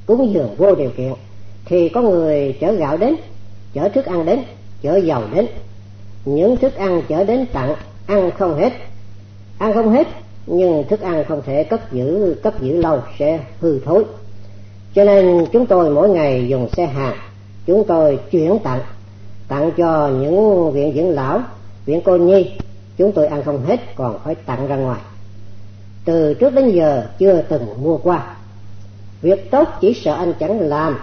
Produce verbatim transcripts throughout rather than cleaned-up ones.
cúng dường vô điều kiện, thì có người chở gạo đến, chở thức ăn đến, chở dầu đến. Những thức ăn chở đến tặng, ăn không hết. Ăn không hết, nhưng thức ăn không thể cất giữ cất giữ lâu, sẽ hư thối. Cho nên chúng tôi mỗi ngày dùng xe hàng, chúng tôi chuyển tặng, tặng cho những viện dưỡng lão, viện cô nhi. Chúng tôi ăn không hết, còn phải tặng ra ngoài. Từ trước đến giờ chưa từng mua qua. Việc tốt chỉ sợ anh chẳng làm.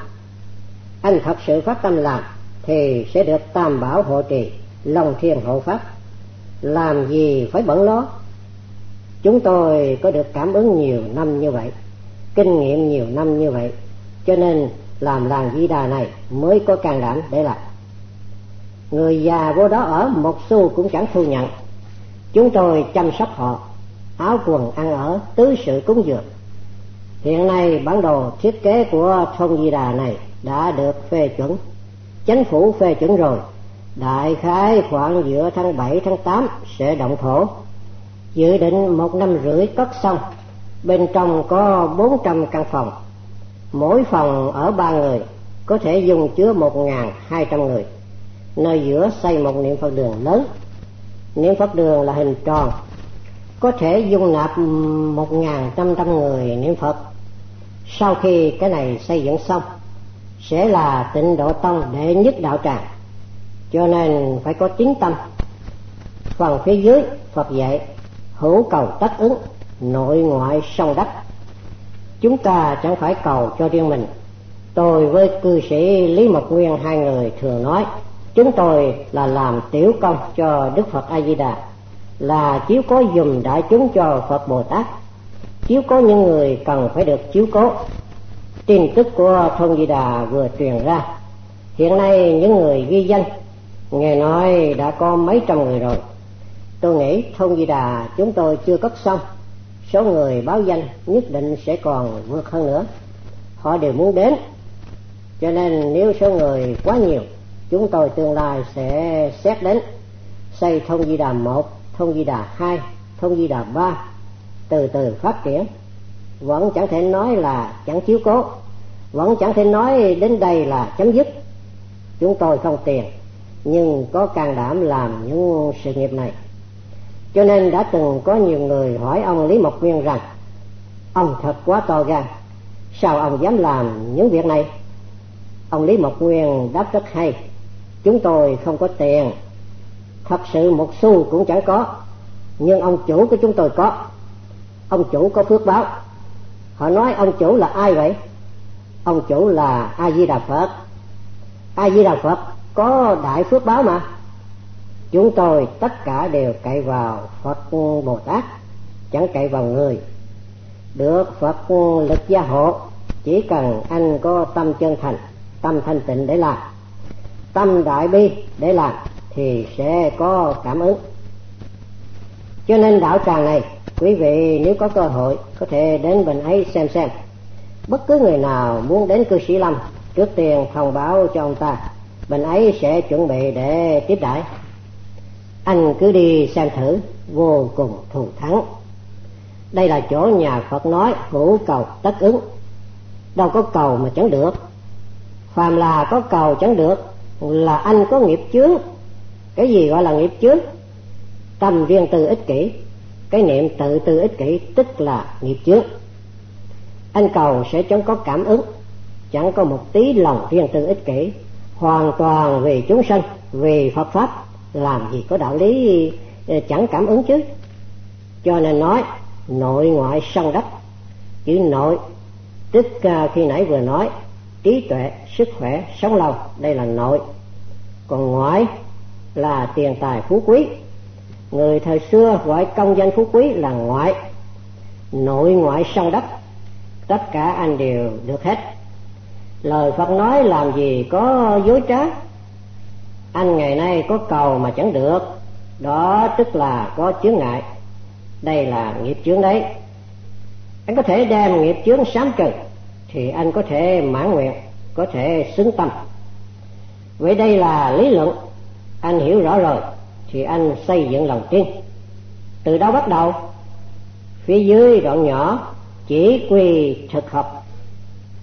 Anh thật sự phát tâm làm thì sẽ được tam bảo hộ trì, long thiên hộ pháp. Làm gì phải bận lo. Chúng tôi có được cảm ứng nhiều năm như vậy, kinh nghiệm nhiều năm như vậy, cho nên làm làng Di Đà này mới có can đảm để làm. Người già vô đó ở một xu cũng chẳng thu nhận. Chúng tôi chăm sóc họ, áo quần ăn ở, tứ sự cúng dường. Hiện nay bản đồ thiết kế của thôn Di Đà này đã được phê chuẩn, chính phủ phê chuẩn rồi. Đại khái khoảng giữa tháng bảy tháng tám sẽ động thổ. Dự định một năm rưỡi cất xong. Bên trong có bốn trăm căn phòng, mỗi phòng ở ba người, có thể dung chứa một nghìn hai trăm người. Nơi giữa xây một niệm Phật đường lớn. Niệm Phật đường là hình tròn, có thể dung nạp một nghìn năm trăm người niệm Phật. Sau khi cái này xây dựng xong, sẽ là Tịnh Độ Tông đệ nhất đạo tràng, cho nên phải có tín tâm. Phần phía dưới Phật dạy hữu cầu tất ứng, nội ngoại song đắc. Chúng ta chẳng phải cầu cho riêng mình. Tôi với cư sĩ Lý Mộc Nguyên hai người thường nói, chúng tôi là làm tiểu công cho Đức Phật A Di Đà, là chiếu cố dùm đại chúng cho Phật Bồ Tát, chiếu cố những người cần phải được chiếu cố. Tin tức của thôn Di Đà vừa truyền ra, hiện nay những người ghi danh nghe nói đã có mấy trăm người rồi. Tôi nghĩ thôn Di Đà chúng tôi chưa cất xong, số người báo danh nhất định sẽ còn vượt hơn nữa. Họ đều muốn đến, cho nên nếu số người quá nhiều, chúng tôi tương lai sẽ xét đến xây thôn Di Đà một, thôn Di Đà hai, thôn Di Đà ba, từ từ phát triển. Vẫn chẳng thể nói là chẳng chiếu cố, vẫn chẳng thể nói đến đây là chấm dứt. Chúng tôi không tiền, nhưng có can đảm làm những sự nghiệp này. Cho nên đã từng có nhiều người hỏi ông Lý Mộc Nguyên rằng, ông thật quá to gan, sao ông dám làm những việc này? Ông Lý Mộc Nguyên đáp rất hay, chúng tôi không có tiền, thật sự một xu cũng chẳng có, nhưng ông chủ của chúng tôi có. Ông chủ có phước báo. Họ nói ông chủ là ai vậy? Ông chủ là A Di Đà Phật. A Di Đà Phật có đại phước báo mà. Chúng tôi tất cả đều cậy vào Phật Bồ Tát, chẳng cậy vào người. Được Phật lực gia hộ, chỉ cần anh có tâm chân thành, tâm thanh tịnh để làm, tâm đại bi để làm, thì sẽ có cảm ứng. Cho nên đạo tràng này, quý vị nếu có cơ hội có thể đến bên ấy xem xem. Bất cứ người nào muốn đến cư sĩ Lâm, trước tiên thông báo cho ông ta, bên ấy sẽ chuẩn bị để tiếp đãi. Anh cứ đi xem thử, vô cùng thù thắng. Đây là chỗ nhà Phật nói hữu cầu tất ứng. Đâu có cầu mà chẳng được. Phàm là có cầu chẳng được là anh có nghiệp chướng. Cái gì gọi là nghiệp chướng? Tâm riêng tư ích kỷ, cái niệm tự tư ích kỷ tức là nghiệp chướng. Anh cầu sẽ chẳng có cảm ứng, chẳng có một tí lòng riêng tư ích kỷ, hoàn toàn vì chúng sanh, vì Phật Pháp, làm gì có đạo lý chẳng cảm ứng chứ. Cho nên nói nội ngoại song đắc. Chữ nội tức khi nãy vừa nói trí tuệ, sức khỏe, sống lâu, đây là nội. Còn ngoại là tiền tài phú quý. Người thời xưa gọi công danh phú quý là ngoại. Nội ngoại song đắc, tất cả anh đều được hết. Lời Phật nói làm gì có dối trá. Anh ngày nay có cầu mà chẳng được, đó tức là có chướng ngại. Đây là nghiệp chướng đấy. Anh có thể đem nghiệp chướng sám trừ thì anh có thể mãn nguyện, có thể xứng tâm. Vậy đây là lý luận. Anh hiểu rõ rồi thì anh xây dựng lòng tin. Từ đâu bắt đầu? Phía dưới đoạn nhỏ chỉ quy thực học.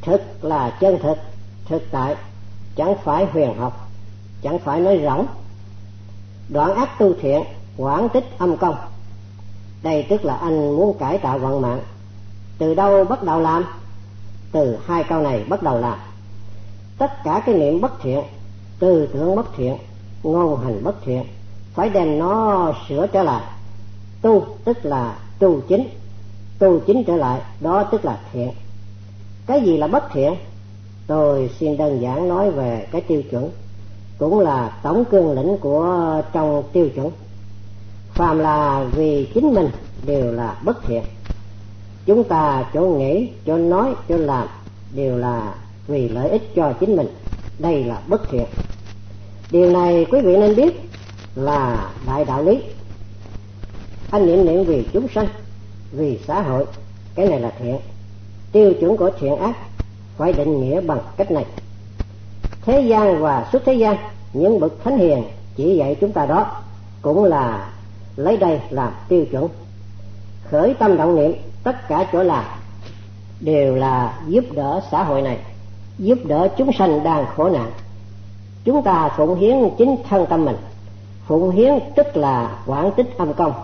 Thực là chân thực, thực tại, chẳng phải huyền học, chẳng phải nói rỗng. Đoạn ác tu thiện, quảng tích âm công. Đây tức là anh muốn cải tạo vận mạng. Từ đâu bắt đầu làm? Từ hai câu này bắt đầu làm. Tất cả cái niệm bất thiện, tư tưởng bất thiện, ngôn hành bất thiện, phải đem nó sửa trở lại. Tu tức là tu chính, tu chính trở lại, đó tức là thiện. Cái gì là bất thiện? Tôi xin đơn giản nói về cái tiêu chuẩn, cũng là tổng cương lĩnh của trong tiêu chuẩn. Phàm là vì chính mình đều là bất thiện. Chúng ta chỗ nghĩ, chỗ nói, chỗ làm đều là vì lợi ích cho chính mình, đây là bất thiện. Điều này quý vị nên biết là đại đạo lý. Anh niệm niệm vì chúng sanh, vì xã hội, cái này là thiện. Tiêu chuẩn của thiện ác phải định nghĩa bằng cách này. Thế gian và xuất thế gian, những bậc thánh hiền chỉ dạy chúng ta đó, cũng là lấy đây làm tiêu chuẩn. Khởi tâm động niệm tất cả chỗ làm đều là giúp đỡ xã hội này, giúp đỡ chúng sanh đang khổ nạn. Chúng ta phụng hiến chính thân tâm mình. Phụng hiến tức là quảng tích âm công,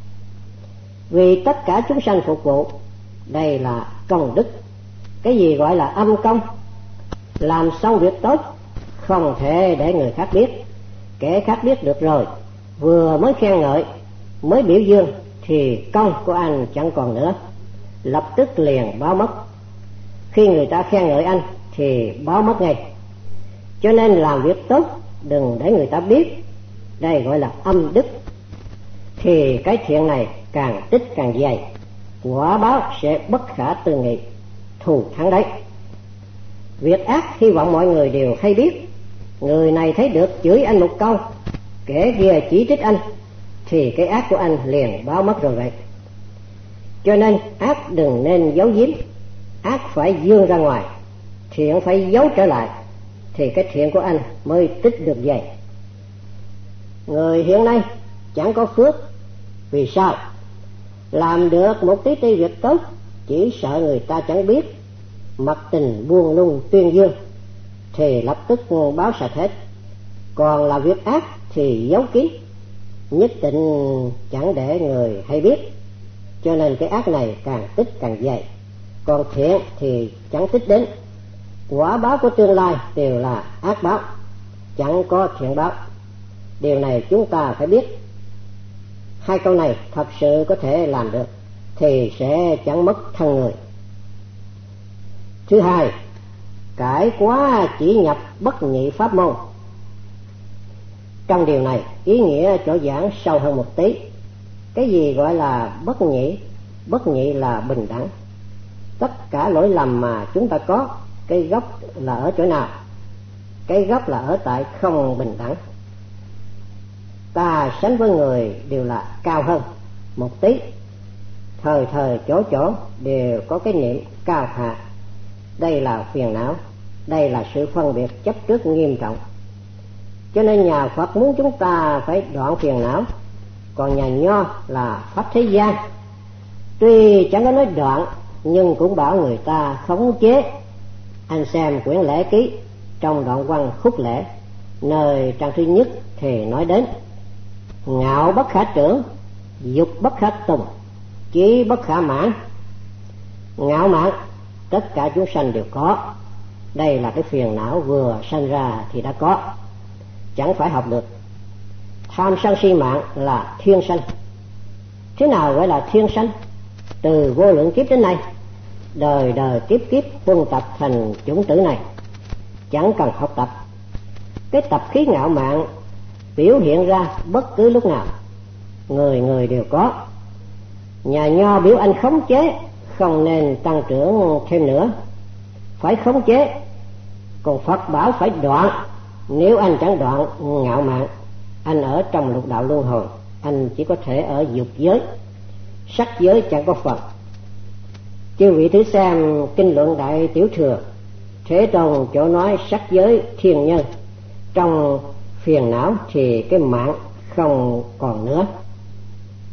vì tất cả chúng sanh phục vụ, đây là công đức. Cái gì gọi là âm công? Làm xong việc tốt không thể để người khác biết. Kẻ khác biết được rồi, vừa mới khen ngợi, mới biểu dương thì công của anh chẳng còn nữa, lập tức liền báo mất. Khi người ta khen ngợi anh thì báo mất ngay. Cho nên làm việc tốt đừng để người ta biết, đây gọi là âm đức. Thì cái thiện này càng tích càng dày, quả báo sẽ bất khả tư nghị, thù thắng đấy. Việc ác hy vọng mọi người đều hay biết. Người này thấy được chửi anh một câu, kẻ kia chỉ trích anh, thì cái ác của anh liền báo mất rồi vậy. Cho nên ác đừng nên giấu giếm, ác phải dương ra ngoài, thiện phải giấu trở lại, thì cái thiện của anh mới tích được dày. Người hiện nay chẳng có phước. Vì sao? Làm được một tí ti việc tốt, chỉ sợ người ta chẳng biết, mặc tình buông lung tuyên dương, thì lập tức báo sạch hết. Còn là việc ác thì giấu kín, nhất định chẳng để người hay biết. Cho nên cái ác này càng tích càng dày. Còn thiện thì chẳng tích đến. Quả báo của tương lai đều là ác báo, chẳng có thiện báo. Điều này chúng ta phải biết. Hai câu này thật sự có thể làm được thì sẽ chẳng mất thân người. Thứ hai, cải quá chỉ nhập bất nhị pháp môn. Trong điều này ý nghĩa chỗ giảng sâu hơn một tí. Cái gì gọi là bất nhị? Bất nhị là bình đẳng. Tất cả lỗi lầm mà chúng ta có, cái gốc là ở chỗ nào? Cái gốc là ở tại không bình đẳng. Ta sánh với người đều là cao hơn một tí, thời thời chỗ chỗ đều có cái niệm cao hạ. Đây là phiền não, đây là sự phân biệt chấp trước nghiêm trọng. Cho nên nhà Phật muốn chúng ta phải đoạn phiền não. Còn nhà Nho là pháp thế gian, tuy chẳng có nói đoạn nhưng cũng bảo người ta khống chế. Anh xem quyển lễ ký trong đoạn văn khúc lễ, nơi trang thứ nhất thì nói đến: ngạo bất khả trưởng, dục bất khả tùng, chí bất khả mãn. Ngạo mạn tất cả chúng sanh đều có. Đây là cái phiền não vừa sanh ra thì đã có, chẳng phải học được. Tham sân si mạng là thiên sanh. Thế nào gọi là thiên sanh? Từ vô lượng kiếp đến nay, đời đời kiếp kiếp huân tập thành chủng tử này, chẳng cần học tập. Cái tập khí ngạo mạn biểu hiện ra bất cứ lúc nào, người người đều có. Nhà Nho biểu anh khống chế, không nên tăng trưởng thêm nữa, phải khống chế. Còn Phật bảo phải đoạn. Nếu anh chẳng đoạn ngạo mạn, anh ở trong lục đạo luân hồi, anh chỉ có thể ở dục giới, sắc giới chẳng có Phật. Chư vị thử xem kinh luận Đại Tiểu Thừa, Thế Tôn chỗ nói sắc giới thiên nhân. Trong phiền não thì cái mạng không còn nữa,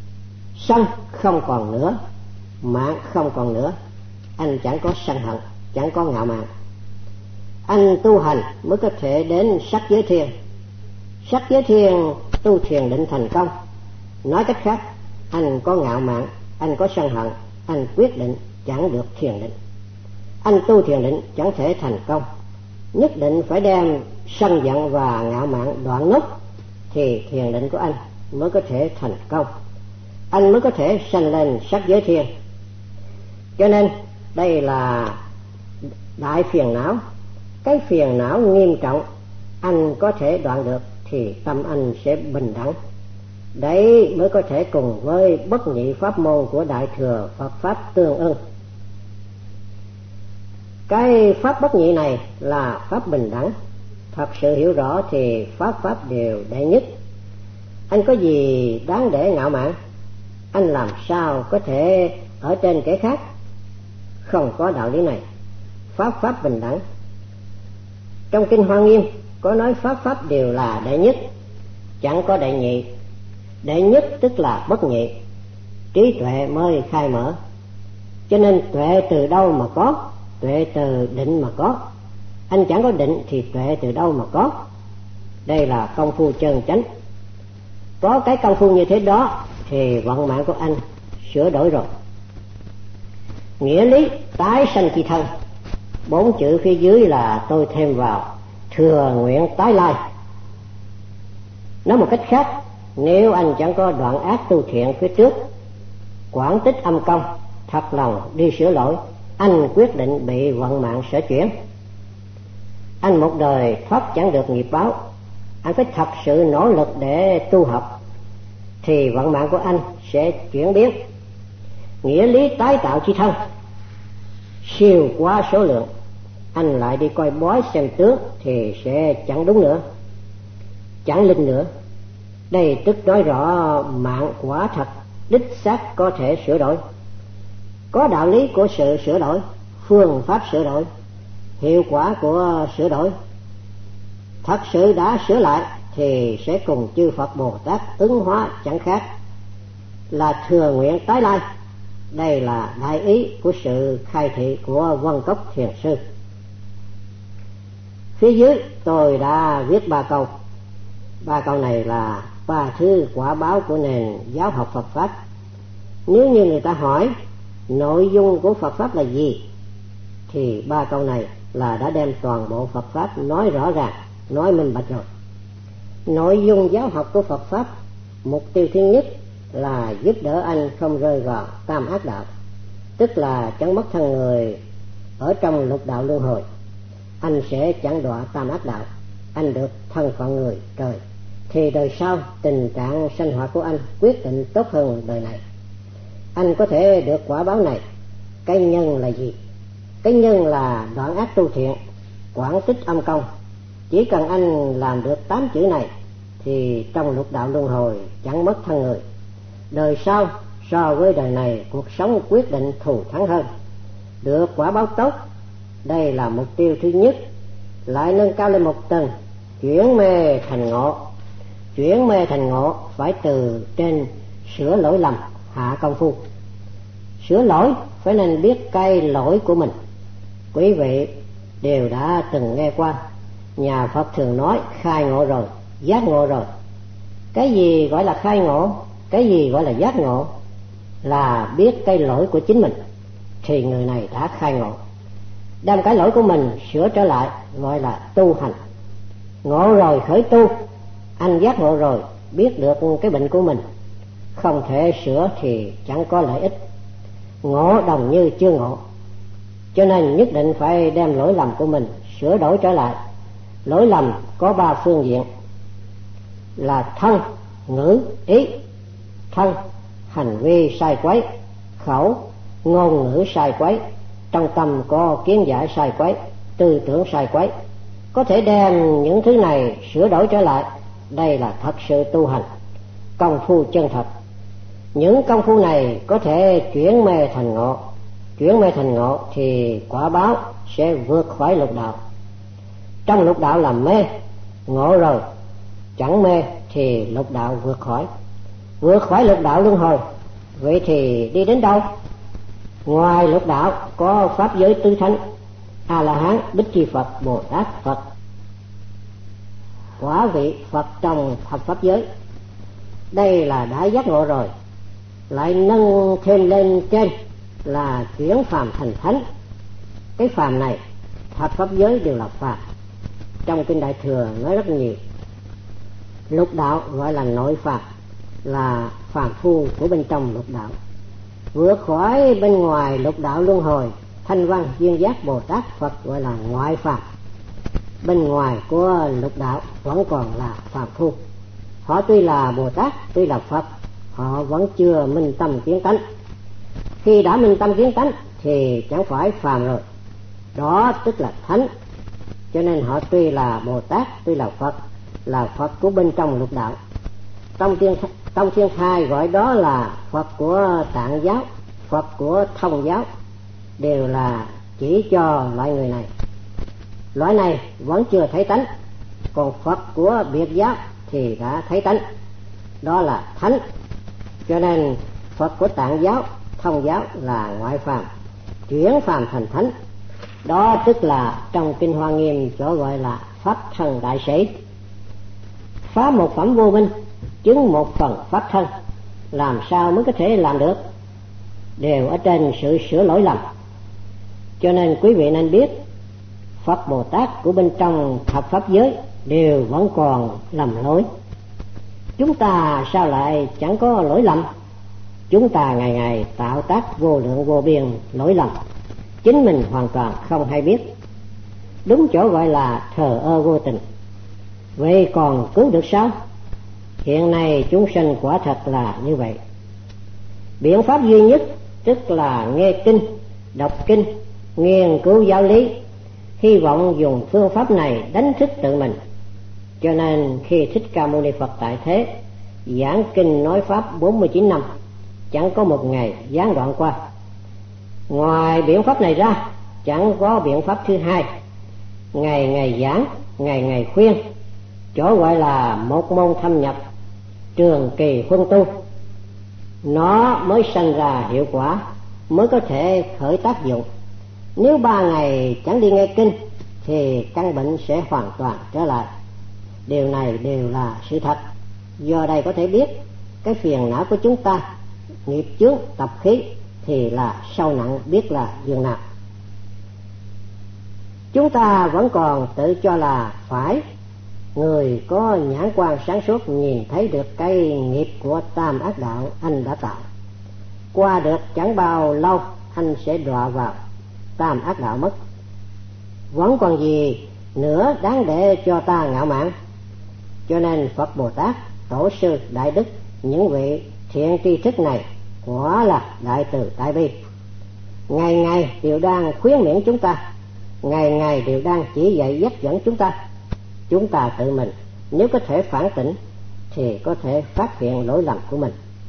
sân không còn nữa, mạng không còn nữa, anh chẳng có sân hận. chẳng có ngạo mạn. Anh tu hành mới có thể đến sắc giới thiền. Sắc giới thiền tu thiền định thành công. Nói cách khác, anh có ngạo mạn, anh có sân hận, anh quyết định chẳng được thiền định. Anh tu thiền định chẳng thể thành công, nhất định phải đem sân giận và ngạo mạn đoạn nốt thì thiền định của anh mới có thể thành công, anh mới có thể sanh lên sắc giới thiền. Cho nên đây là đại phiền não. Cái phiền não nghiêm trọng anh có thể đoạn được thì tâm anh sẽ bình đẳng. Đấy mới có thể cùng với bất nhị pháp môn của Đại Thừa Phật Pháp tương ưng. Cái pháp bất nhị này là pháp bình đẳng. Thật sự hiểu rõ thì pháp pháp đều đệ nhất. Anh có gì đáng để ngạo mạn? Anh làm sao có thể ở trên kẻ khác? Không có đạo lý này. Pháp pháp bình đẳng. Trong kinh Hoa Nghiêm có nói pháp pháp đều là đệ nhất, chẳng có đệ nhị. Đệ nhất tức là bất nhị, trí tuệ mới khai mở. Cho nên tuệ từ đâu mà có? Tuệ từ định mà có. Anh chẳng có định thì tuệ từ đâu mà có? Đây là công phu chân chánh. Có cái công phu như thế đó thì vận mạng của anh sửa đổi rồi. Nghĩa lý tái sanh chi thân, bốn chữ phía dưới là tôi thêm vào thừa nguyện tái lai. Nói một cách khác, nếu anh chẳng có đoạn ác tu thiện phía trước, quảng tích âm công, thật lòng đi sửa lỗi, anh quyết định bị vận mạng sở chuyển. Anh một đời thoát chẳng được nghiệp báo, anh phải thật sự nỗ lực để tu học thì vận mạng của anh sẽ chuyển biến. Nghĩa lý tái tạo chi thân siêu quá số lượng, anh lại đi coi bói xem tướng thì sẽ chẳng đúng nữa, chẳng linh nữa. Đây tức nói rõ mạng quả thật đích xác có thể sửa đổi. Có đạo lý của sự sửa đổi, phương pháp sửa đổi, hiệu quả của sửa đổi. Thật sự đã sửa lại thì sẽ cùng chư Phật Bồ Tát ứng hóa chẳng khác, là thừa nguyện tái lai. Đây là đại ý của sự khai thị của Vân Cốc Thiền Sư. Phía dưới tôi đã viết ba câu. Ba câu này là ba thứ quả báo của nền giáo học Phật Pháp. Nếu như người ta hỏi nội dung của Phật Pháp là gì thì ba câu này là đã đem toàn bộ Phật Pháp nói rõ ràng, nói minh bạch rồi. Nội dung giáo học của Phật Pháp, mục tiêu thứ nhất là giúp đỡ anh không rơi vào tam ác đạo, tức là chẳng mất thân người ở trong lục đạo luân hồi. Anh sẽ chẳng đọa tam ác đạo, anh được thân phận người trời, thì đời sau tình trạng sanh hoạt của anh quyết định tốt hơn đời này. Anh có thể được quả báo này. Cái nhân là gì? Cái nhân là đoạn ác tu thiện, quảng tích âm công. Chỉ cần anh làm được tám chữ này thì trong lục đạo luân hồi chẳng mất thân người. Đời sau so với đời này cuộc sống quyết định thù thắng hơn, được quả báo tốt. Đây là mục tiêu thứ nhất. Lại nâng cao lên một tầng, chuyển mê thành ngộ. Chuyển mê thành ngộ phải từ trên sửa lỗi lầm hạ công phu. Sửa lỗi phải nên biết cái lỗi của mình. Quý vị đều đã từng nghe qua, nhà Phật thường nói khai ngộ rồi, giác ngộ rồi. Cái gì gọi là khai ngộ, cái gì gọi là giác ngộ? Là biết cái lỗi của chính mình thì người này đã khai ngộ. Đem cái lỗi của mình sửa trở lại gọi là tu hành. Ngộ rồi khởi tu, anh giác ngộ rồi, biết được cái bệnh của mình, không thể sửa thì chẳng có lợi ích. Ngộ đồng như chưa ngộ, cho nên nhất định phải đem lỗi lầm của mình sửa đổi trở lại. Lỗi lầm có ba phương diện là thân, ngữ, ý. Thân, hành vi sai quấy. Khẩu, ngôn ngữ sai quấy. Trong tâm có kiến giải sai quấy, tư tưởng sai quấy. Có thể đem những thứ này sửa đổi trở lại, đây là thật sự tu hành, công phu chân thật. Những công phu này có thể chuyển mê thành ngộ. Chuyển mê thành ngộ thì quả báo sẽ vượt khỏi lục đạo. Trong lục đạo là mê, ngộ rồi chẳng mê thì lục đạo vượt khỏi. Vượt khỏi lục đạo luân hồi, vậy thì đi đến đâu? Ngoài lục đạo có pháp giới tứ thánh, A La Hán, Bích Chi Phật, Bồ Tát Phật, quả vị Phật trong thập pháp giới. Đây là đã giác ngộ rồi, lại nâng thêm lên trên là chuyển phàm thành thánh. Cái phàm này thập pháp giới đều là phàm. Trong kinh Đại Thừa nói rất nhiều. Lục đạo gọi là nội phàm, là phàm phu của bên trong lục đạo. Vượt khỏi bên ngoài lục đạo luân hồi, Thanh Văn, Duyên Giác, Bồ Tát Phật gọi là ngoại phàm. Bên ngoài của lục đạo vẫn còn là phàm phu. Họ tuy là Bồ Tát, tuy là Phật, họ vẫn chưa minh tâm kiến tánh. Khi đã minh tâm kiến tánh thì chẳng phải phàm rồi, đó tức là thánh. Cho nên họ tuy là Bồ Tát, tuy là Phật, là Phật của bên trong lục đạo. Trong thiên, trong thiên thai gọi đó là Phật của Tạng giáo, Phật của Thông giáo, đều là chỉ cho loại người này. Loại này vẫn chưa thấy tánh, còn Phật của Biệt giáo thì đã thấy tánh, đó là thánh. Cho nên Phật của Tạng giáo, Thông giáo là ngoại phàm, chuyển phàm thành thánh. Đó tức là trong kinh Hoa Nghiêm chỗ gọi là pháp thân đại sĩ. Phá một phẩm vô minh, chứng một phần pháp thân, làm sao mới có thể làm được? Đều ở trên sự sửa lỗi lầm. Cho nên quý vị nên biết, Phật Bồ Tát của bên trong thập pháp giới đều vẫn còn lầm lỗi. Chúng ta sao lại chẳng có lỗi lầm? Chúng ta ngày ngày tạo tác vô lượng vô biên lỗi lầm, chính mình hoàn toàn không hay biết. Đúng chỗ gọi là thờ ơ vô tình. Vậy còn cứu được sao? Hiện nay chúng sinh quả thật là như vậy. Biện pháp duy nhất tức là nghe kinh, đọc kinh, nghiên cứu giáo lý, hy vọng dùng phương pháp này đánh thức tự mình. Cho nên khi Thích Ca Mâu Ni Phật tại thế giảng kinh nói pháp bốn mươi chín năm, chẳng có một ngày gián đoạn qua. Ngoài biện pháp này ra chẳng có biện pháp thứ hai. Ngày ngày giảng, ngày ngày khuyên, chỗ gọi là một môn thâm nhập, trường kỳ huân tu, nó mới sanh ra hiệu quả, mới có thể khởi tác dụng. Nếu ba ngày chẳng đi nghe kinh thì căn bệnh sẽ hoàn toàn trở lại. Điều này đều là sự thật. Do đây có thể biết cái phiền não của chúng ta, nghiệp chướng tập khí thì là sâu nặng biết là dường nào. Chúng ta vẫn còn tự cho là phải. Người có nhãn quan sáng suốt nhìn thấy được cái nghiệp của tam ác đạo anh đã tạo. Qua được chẳng bao lâu anh sẽ đọa vào tam ác đạo mất. Vẫn còn gì nữa đáng để cho ta ngạo mạn? Cho nên Phật Bồ Tát, Tổ sư, Đại Đức, những vị thiện tri thức này quả là đại từ đại bi. Ngày ngày đều đang khuyến miễn chúng ta, ngày ngày đều đang chỉ dạy dắt dẫn chúng ta. Chúng ta tự mình nếu có thể phản tỉnh thì có thể phát hiện lỗi lầm của mình.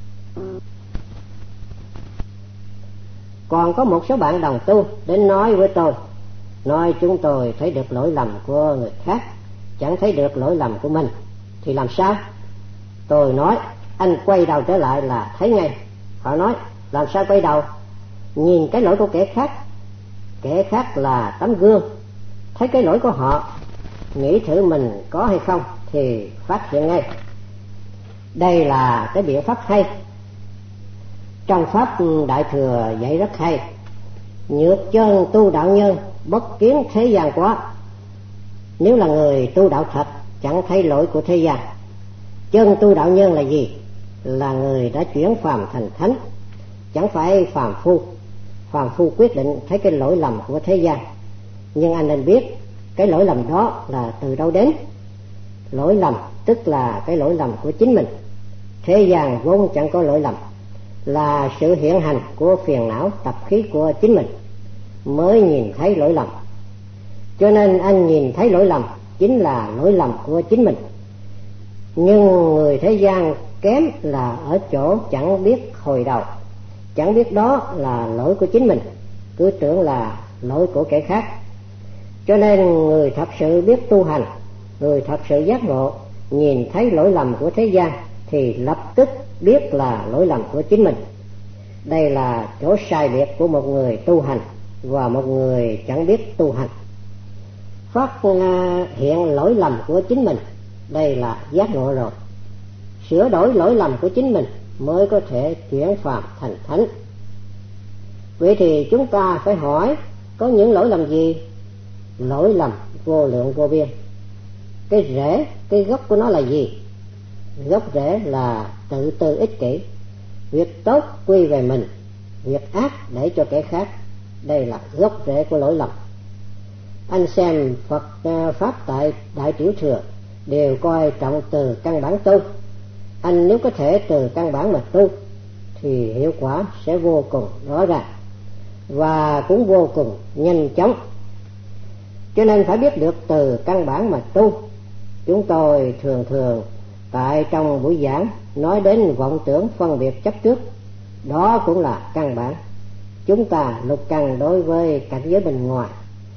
Còn có một số bạn đồng tu đến nói với tôi, nói chúng tôi thấy được lỗi lầm của người khác, chẳng thấy được lỗi lầm của mình, thì làm sao? Tôi nói anh quay đầu trở lại là thấy ngay. Họ nói làm sao quay đầu? Nhìn cái lỗi của kẻ khác, kẻ khác là tấm gương, thấy cái lỗi của họ, nghĩ thử mình có hay không thì phát hiện ngay. Đây là cái biện pháp hay. Trong pháp Đại Thừa dạy rất hay: nhược chân tu đạo nhân, bất kiến thế gian quá. Nếu là người tu đạo thật chẳng thấy lỗi của thế gian. Chân tu đạo nhân là gì? Là người đã chuyển phàm thành thánh, chẳng phải phàm phu. Phàm phu quyết định thấy cái lỗi lầm của thế gian, nhưng anh nên biết cái lỗi lầm đó là từ đâu đến. Lỗi lầm tức là cái lỗi lầm của chính mình. Thế gian vốn chẳng có lỗi lầm, là sự hiện hành của phiền não tập khí của chính mình mới nhìn thấy lỗi lầm. Cho nên anh nhìn thấy lỗi lầm chính là lỗi lầm của chính mình. Nhưng người thế gian kém là ở chỗ chẳng biết hồi đầu, chẳng biết đó là lỗi của chính mình, cứ tưởng là lỗi của kẻ khác. Cho nên người thật sự biết tu hành, người thật sự giác ngộ, nhìn thấy lỗi lầm của thế gian thì lập tức biết là lỗi lầm của chính mình. Đây là chỗ sai biệt của một người tu hành và một người chẳng biết tu hành. Phát hiện lỗi lầm của chính mình, đây là giác ngộ rồi. Sửa đổi lỗi lầm của chính mình mới có thể chuyển phàm thành thánh. Vậy thì chúng ta phải hỏi, có những lỗi lầm gì? Lỗi lầm vô lượng vô biên. Cái rễ, cái gốc của nó là gì? Gốc rễ là tự tư ích kỷ. Việc tốt quy về mình, việc ác để cho kẻ khác. Đây là gốc rễ của lỗi lầm. Anh xem Phật Pháp tại Đại Tiểu Thừa đều coi trọng từ căn bản tu. Anh nếu có thể từ căn bản mà tu thì hiệu quả sẽ vô cùng rõ ràng và cũng vô cùng nhanh chóng. Cho nên phải biết được từ căn bản mà tu. Chúng tôi thường thường tại trong buổi giảng nói đến vọng tưởng phân biệt chấp trước, đó cũng là căn bản. Chúng ta lục trần đối với cảnh giới bên ngoài,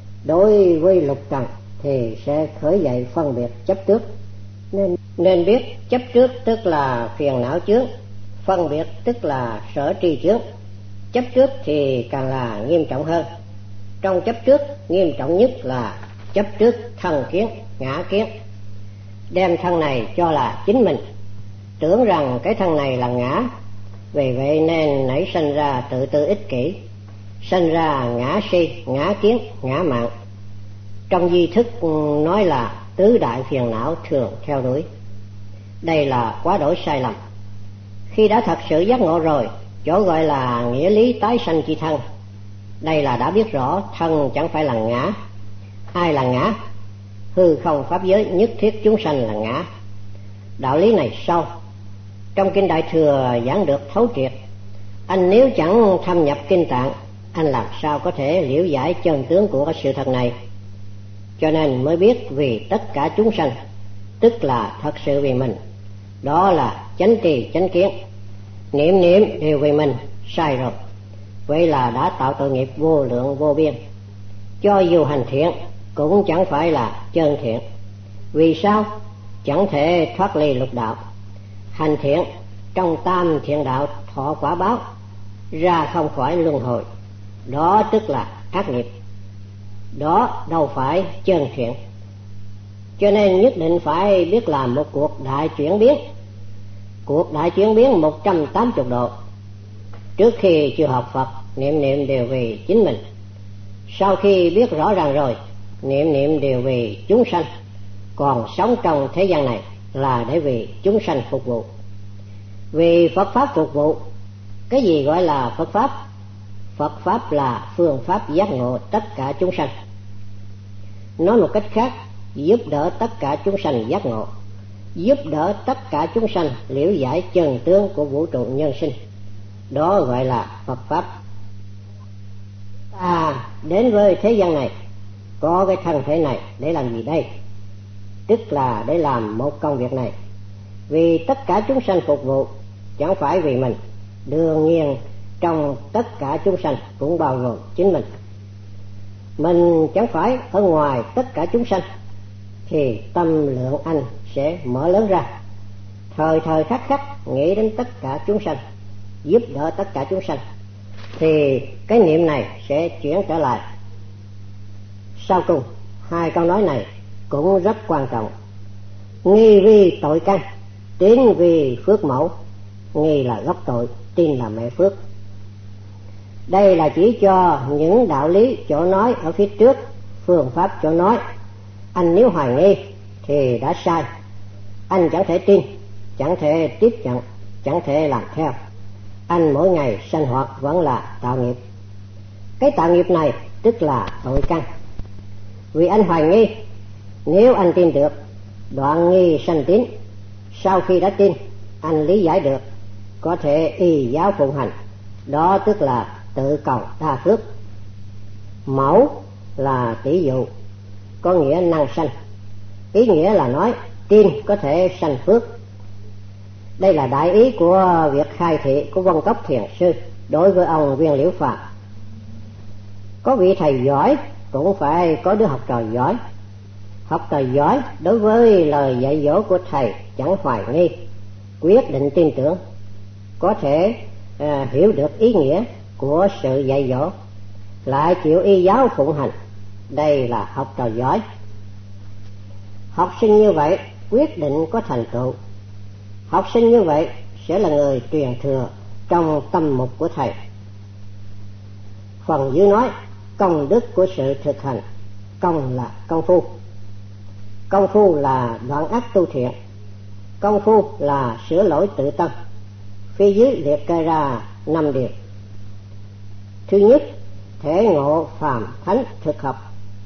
đối với lục trần thì sẽ khởi dậy phân biệt chấp trước. Nên, nên biết chấp trước tức là phiền não chướng, phân biệt tức là sở tri chướng. Chấp trước thì càng là nghiêm trọng hơn. Trong chấp trước nghiêm trọng nhất là chấp trước thân kiến, ngã kiến. Đem thân này cho là chính mình, tưởng rằng cái thân này là ngã, vì vậy nên nảy sinh ra tự tư ích kỷ, sinh ra ngã si, ngã kiến, ngã mạn. Trong di thức nói là tứ đại phiền não thường theo đuổi. Đây là quá đổi sai lầm. Khi đã thật sự giác ngộ rồi, chỗ gọi là nghĩa lý tái sanh chi thân. Đây là đã biết rõ thân chẳng phải là ngã. Ai là ngã? Hư không pháp giới nhất thiết chúng sanh là ngã. Đạo lý này sâu, trong kinh Đại Thừa giảng được thấu triệt. Anh nếu chẳng thâm nhập kinh tạng, anh làm sao có thể liễu giải chân tướng của sự thật này? Cho nên mới biết vì tất cả chúng sanh, tức là thật sự vì mình. Đó là chánh trì chánh kiến. Niệm niệm đều vì mình, sai rồi. Vậy là đã tạo tội nghiệp vô lượng vô biên. Cho dù hành thiện cũng chẳng phải là chân thiện. Vì sao? Chẳng thể thoát ly lục đạo. Hành thiện trong tam thiện đạo thọ quả báo, ra không khỏi luân hồi. Đó tức là ác nghiệp. Đó đâu phải chân thiện. Cho nên nhất định phải biết làm một cuộc đại chuyển biến. Cuộc đại chuyển biến một trăm tám mươi độ. Trước khi chưa học Phật, niệm niệm đều vì chính mình. Sau khi biết rõ ràng rồi, niệm niệm đều vì chúng sanh. Còn sống trong thế gian này là để vì chúng sanh phục vụ. Vì Phật Pháp phục vụ. Cái gì gọi là Phật Pháp? Phật Pháp là phương pháp giác ngộ tất cả chúng sanh. Nói một cách khác, giúp đỡ tất cả chúng sanh giác ngộ, giúp đỡ tất cả chúng sanh liễu giải chân tướng của vũ trụ nhân sinh. Đó gọi là Phật Pháp. Ta đến với thế gian này, có cái thân thể này để làm gì đây? Tức là để làm một công việc này, vì tất cả chúng sanh phục vụ, chẳng phải vì mình. Đương nhiên trong tất cả chúng sanh cũng bao gồm chính mình. Mình chẳng phải ở ngoài tất cả chúng sanh, thì tâm lượng anh sẽ mở lớn ra, thời thời khắc khắc nghĩ đến tất cả chúng sanh, giúp đỡ tất cả chúng sanh, thì cái niệm này sẽ chuyển trở lại. Sau cùng hai câu nói này cũng rất quan trọng. Nghi vì tội căn, tín vì phước mẫu. Nghi là gốc tội, tin là mẹ phước. Đây là chỉ cho những đạo lý chỗ nói ở phía trước, phương pháp chỗ nói. Anh nếu hoài nghi thì đã sai. Anh chẳng thể tin, chẳng thể tiếp nhận, chẳng thể làm theo. Anh mỗi ngày sanh hoạt vẫn là tạo nghiệp. Cái tạo nghiệp này tức là tội căn. Vì anh hoài nghi, nếu anh tin được, đoạn nghi sanh tín. Sau khi đã tin, anh lý giải được, có thể y giáo phụng hành. Đó tức là tự cầu đa phước. Mẫu là tỷ dụ, có nghĩa năng sanh. Ý nghĩa là nói tin có thể sanh phước. Đây là đại ý của việc khai thị của Vân Cốc Thiền Sư đối với ông Viên Liễu Phàm. Có vị thầy giỏi cũng phải có đứa học trò giỏi. Học trò giỏi đối với lời dạy dỗ của thầy chẳng hoài nghi, quyết định tin tưởng, có thể à, hiểu được ý nghĩa của sự dạy dỗ, lại chịu y giáo phụng hành. Đây là học trò giỏi. Học sinh như vậy quyết định có thành tựu. Học sinh như vậy sẽ là người truyền thừa trong tâm mục của thầy. Phần dưới nói công đức của sự thực hành. Công là công phu. Công phu là đoạn ác tu thiện. Công phu là sửa lỗi tự tâm. Phía dưới liệt kê ra năm điều. Thứ nhất, thể ngộ phàm thánh thực học.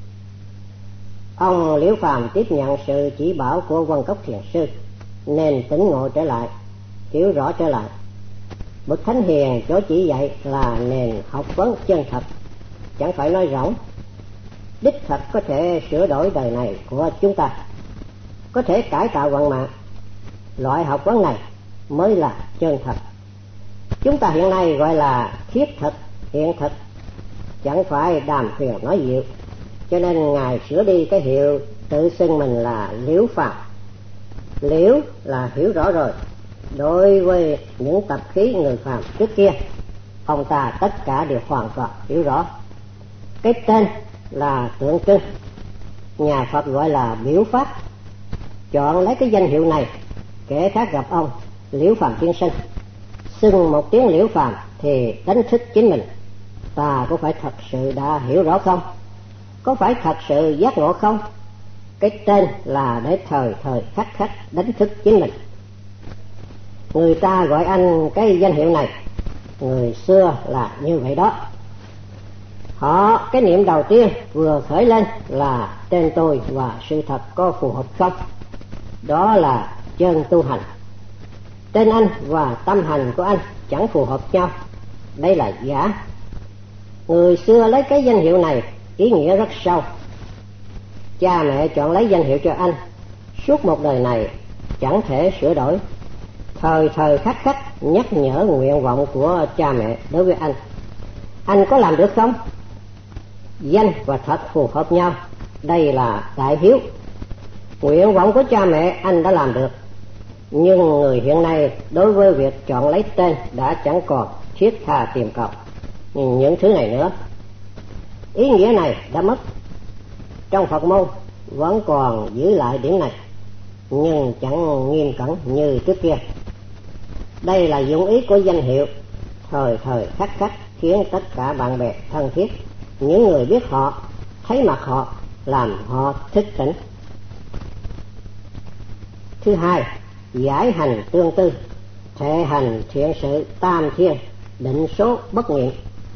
Ông Liễu Phàm tiếp nhận sự chỉ bảo của Vân Cốc Thiền Sư nên tỉnh ngộ trở lại, hiểu rõ trở lại. Bậc thánh hiền chỗ chỉ dạy là nền học vấn chân thật, chẳng phải nói rỗng. Đích thật có thể sửa đổi đời này của chúng ta, có thể cải tạo vận mạng. Loại học vấn này mới là chân thật. Chúng ta hiện nay gọi là thiết thực, hiện thực, chẳng phải đàm thuyền nói diệu. Cho nên Ngài sửa đi cái hiệu tự xưng mình là Liễu Phàm. Liễu là hiểu rõ rồi. Đối với những tập khí người phàm trước kia, ông ta tất cả đều hoàn toàn hiểu rõ. Cái tên là tượng trưng, nhà Phật gọi là biểu pháp. Chọn lấy cái danh hiệu này, kẻ khác gặp ông Liễu Phàm tiên sinh, xưng một tiếng Liễu Phàm thì đánh thức chính mình. Ta có phải thật sự đã hiểu rõ không? Có phải thật sự giác ngộ không? Cái tên là để thời thời khắc khắc đánh thức chính mình. Người ta gọi anh cái danh hiệu này, người xưa là như vậy đó. Họ cái niệm đầu tiên vừa khởi lên là tên tôi và sự thật có phù hợp không? Đó là chân tu hành. Tên anh và tâm hành của anh chẳng phù hợp nhau, đây là giả. Người xưa lấy cái danh hiệu này ý nghĩa rất sâu. Cha mẹ chọn lấy danh hiệu cho anh, suốt một đời này chẳng thể sửa đổi. Thời thời khắc khắc nhắc nhở nguyện vọng của cha mẹ đối với anh. Anh có làm được không? Danh và thật phù hợp nhau, đây là đại hiếu. Nguyện vọng của cha mẹ anh đã làm được, nhưng người hiện nay đối với việc chọn lấy tên đã chẳng còn thiết tha tìm cầu những thứ này nữa. Ý nghĩa này đã mất. Trong Phật môn vẫn còn giữ lại điểm này, nhưng chẳng nghiêm cẩn như trước kia. Đây là dụng ý của danh hiệu, thời thời khắc khắc khiến tất cả bạn bè thân thiết, những người biết họ, thấy mặt họ, làm họ thức tỉnh. Thứ hai, giải hành tương tư, thể hành thiện sự tam thiên, định số bất nguyện.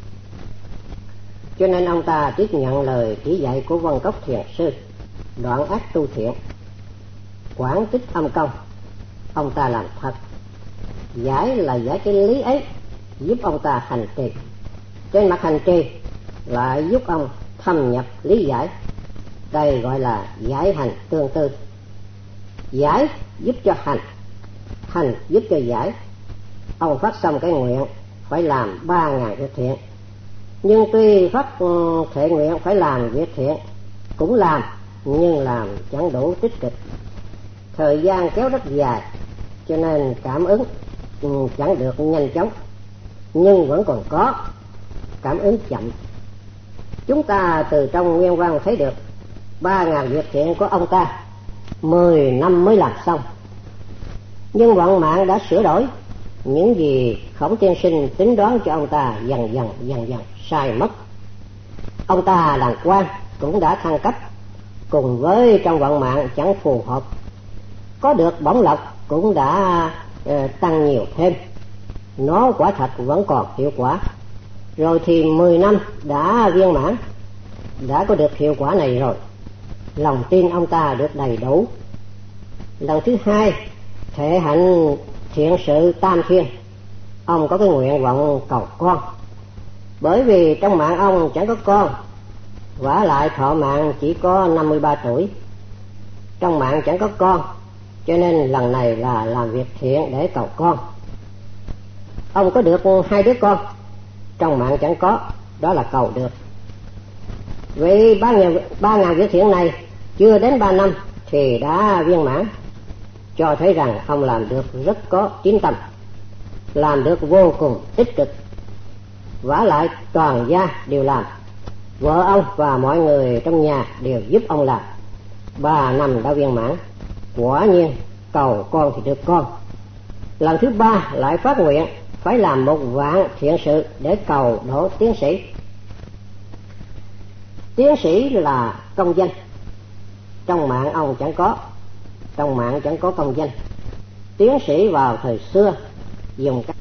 Cho nên ông ta tiếp nhận lời chỉ dạy của Vân Cốc Thiền Sư, đoạn ác tu thiện, quảng tích âm công. Ông ta làm thật. Giải là giải cái lý ấy, giúp ông ta hành trì. Trên mặt hành trì lại giúp ông thâm nhập lý giải. Đây gọi là giải hành tương tư. Giải giúp cho hành, hành giúp cho giải. Ông phát xong cái nguyện phải làm ba ngàn việc thiện, nhưng tuy phát thệ nguyện phải làm việc thiện cũng làm, nhưng làm chẳng đủ tích cực. Thời gian kéo rất dài, cho nên cảm ứng chẳng được nhanh chóng, nhưng vẫn còn có cảm ứng chậm. Chúng ta từ trong nguyên văn thấy được ba ngàn việc thiện của ông ta mười năm mới làm xong, nhưng vận mạng đã sửa đổi. Những gì Khổng tiên sinh tính đoán cho ông ta dần dần dần dần sai mất. Ông ta làm quan cũng đã thăng cấp, cùng với trong vận mạng chẳng phù hợp. Có được bổng lộc cũng đã uh, tăng nhiều thêm. Nó quả thật vẫn còn hiệu quả. Rồi thì mười năm đã viên mãn, đã có được hiệu quả này rồi, lòng tin ông ta được đầy đủ. Lần thứ hai, thể hạnh thiện sự tam thiên. Ông có cái nguyện vọng cầu con, bởi vì trong mạng ông chẳng có con, vả lại thọ mạng chỉ có năm mươi ba tuổi. Trong mạng chẳng có con, cho nên lần này là làm việc thiện để cầu con. Ông có được hai đứa con, trong mạng chẳng có, đó là cầu được. Vì ba ngàn, ba ngàn việc thiện này chưa đến ba năm thì đã viên mãn, cho thấy rằng ông làm được rất có tín tâm, làm được vô cùng tích cực. Vả lại toàn gia đều làm, Vợ ông và mọi người trong nhà đều giúp ông làm. Ba năm đã viên mãn, quả nhiên cầu con thì được con. Lần thứ ba lại phát nguyện phải làm một vạn thiện sự để cầu đỗ tiến sĩ. Tiến sĩ là công danh, trong mạng ông chẳng có, trong mạng chẳng có công danh. Tiến sĩ vào thời xưa dùng cách